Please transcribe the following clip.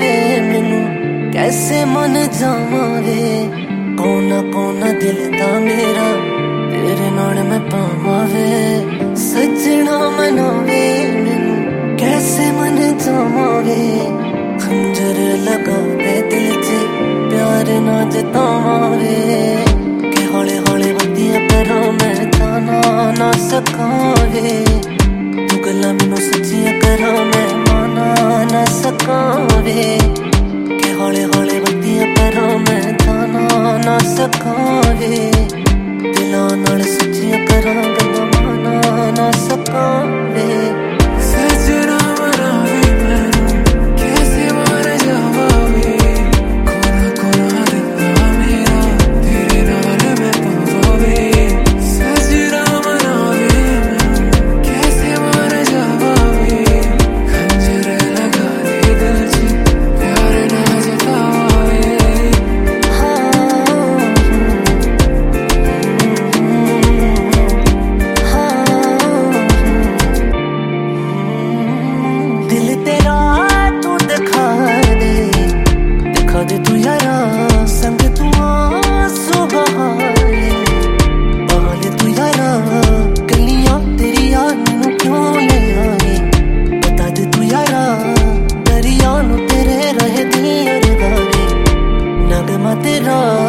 वे मैनू कैसे मन जावां वे, कोना कोना दिल दा मेरा तेरे नाल मैं पावां वे। सजना मनावे मैनू कैसे मन जावां वे, खंजर लगा दे दिल च प्यार ना जतावां वे। कि हौले हौले वधिया करा मैं ताना ना सकां वे, तू गल्लां मैनू सच्चियां करा मैं माना ना सकां वे। कि हौले हौले वधिया करा मैं ताना ना सकां वे, दिलां नाल सच्चियां करा गल्लां माना ना सकां वे। सजना मनावे मैनू कैसे मर जावां वे, कोना कोना दिल दा मेरा तेरे नाल मैं पावां वे। सजना मनावे मैनू कैसे मर जावां वे, खंजर लगा दे दिल च प्यार ना जतावां वे। दिल तेरा तू दिखा दे तू यारा, संग तू आंसू बहाले तू यारा। गलियां तेरी याद मैनू क्यों ले आए, बता दे तू यारा। दरिया नू तेरे रहे दिल अरगावे, नगमा तेरा